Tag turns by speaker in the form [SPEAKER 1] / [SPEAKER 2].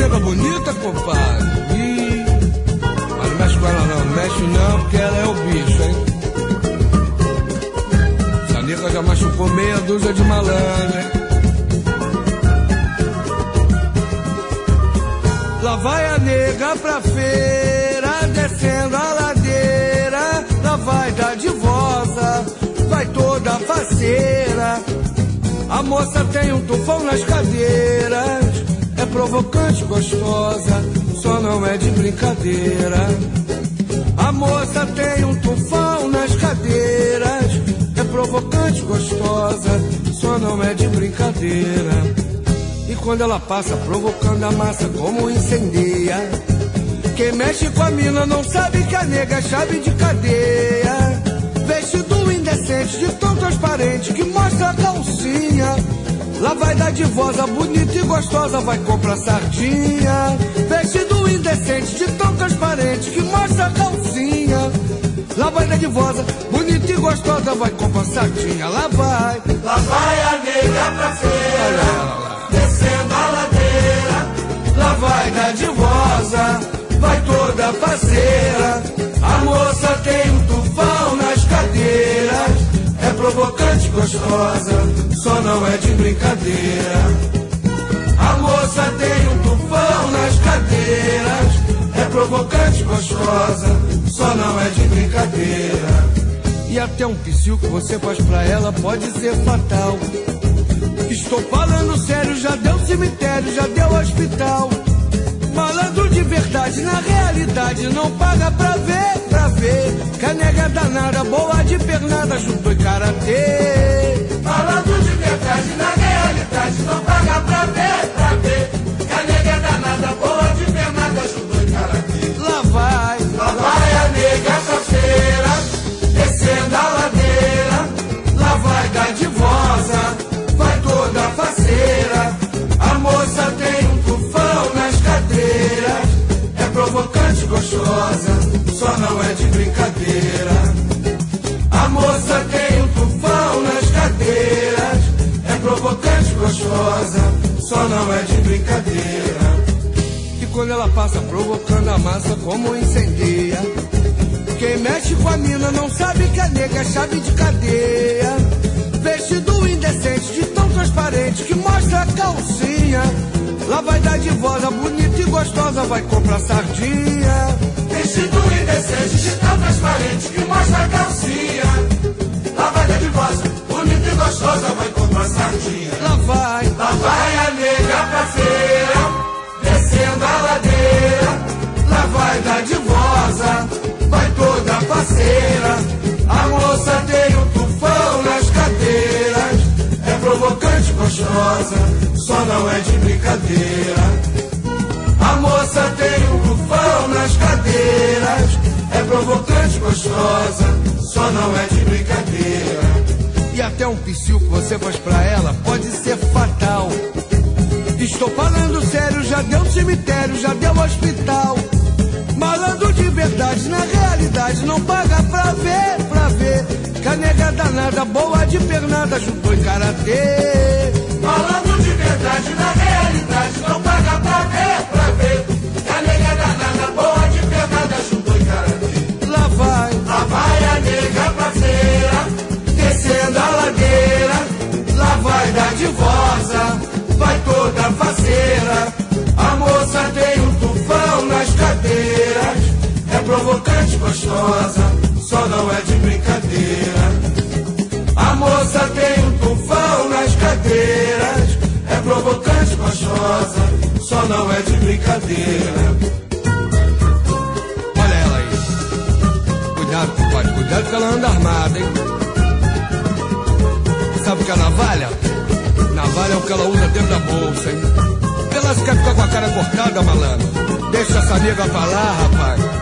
[SPEAKER 1] nega bonita, compadre. Ih, mas não mexe com ela não, não mexe não, porque ela é o bicho, hein? Essa nega já machucou meia dúzia de malandro, hein? Lá vai a nega pra feira, descendo a ladeira. Lá vai dadivosa, vai toda faceira. A moça tem um tufão nas cadeiras, é provocante, gostosa, só não é de brincadeira. A moça tem um tufão nas cadeiras, é provocante, gostosa, só não é de brincadeira. E quando ela passa provocando a massa como incendeia, quem mexe com a mina não sabe que a nega é chave de cadeia. Vestido indecente de tão transparente que mostra a calcinha. Lá vai dadivosa, bonita e gostosa, vai comprar sardinha. Vestido indecente de tão transparente que mostra a calcinha. Lá vai dadivosa, bonita e gostosa, vai comprar sardinha. Lá vai
[SPEAKER 2] a nega pra feira, descendo a ladeira.
[SPEAKER 1] Lá vai dadivosa, vai toda faceira. A moça tem um tufão nas cadeiras, é provocante, gostosa, só não é de brincadeira. A moça tem um tufão nas cadeiras, é provocante, gostosa, só não é de brincadeira. E até um psiu que você faz pra ela pode ser fatal. Estou falando sério, já deu cemitério, já deu hospital. Malandro de verdade, na realidade não paga pra ver, pra ver. Que a nega danada, boa de pernada, judô e karatê.
[SPEAKER 2] Malandro de verdade, na realidade não paga pra ver, pra ver. Que a nega danada, boa de pernada, judô e karatê.
[SPEAKER 1] Lá vai
[SPEAKER 2] a nega pra feira, descendo a ladeira.
[SPEAKER 1] Lá vai dadivosa, vai toda faceira. A moça tem um tufão nas cadeiras, é provocante, gostosa, só não é de brincadeira. A moça tem um tufão nas cadeiras, é provocante, gostosa, só não é de brincadeira. E quando ela passa provocando a massa como incendeia, quem mexe com a mina não sabe que a nega é chave de cadeia. Vestido indecente de tão transparente que mostra a calcinha. Lá vai dadivosa, bonita e gostosa, vai comprar sardinha.
[SPEAKER 2] Vestido indecente de tão transparente que mostra a calcinha. Lá vai dadivosa, bonita e gostosa, vai comprar sardinha.
[SPEAKER 1] Lá vai
[SPEAKER 2] a nega pra feira, descendo a ladeira.
[SPEAKER 1] Lá vai dadivosa, vai toda faceira. A moça tem um tufão nas cadeiras, é provocante, gostosa, só não é de brincadeira. A moça tem um tufão nas cadeiras, é provocante, gostosa, só não é de brincadeira. E até um psiu que você faz pra ela pode ser fatal. Estou falando sério, já deu cemitério, já deu hospital. Malandro de verdade, na realidade não paga pra ver, pra ver. Que a nega danada, boa de pernada, judô e karatê.
[SPEAKER 2] Malandro de verdade, na realidade não paga pra ver, pra ver. Que a nega danada, boa de pernada, judô e karatê.
[SPEAKER 1] Lá vai
[SPEAKER 2] a nega pra feira,
[SPEAKER 1] descendo a ladeira. Lá vai dadivosa, vai toda faceira. A moça tem um tufão nas cadeiras, é provocante, gostosa, só não é de brincadeira. A moça tem um tufão nas cadeiras, é provocante, gostosa, só não é de brincadeira. Olha ela aí. Cuidado, compadre, cuidado que ela anda armada, hein? Sabe o que é navalha? Navalha é o que ela usa dentro da bolsa, hein? Ela quer ficar com a cara cortada, malandro. Deixa essa nega pra lá, rapaz.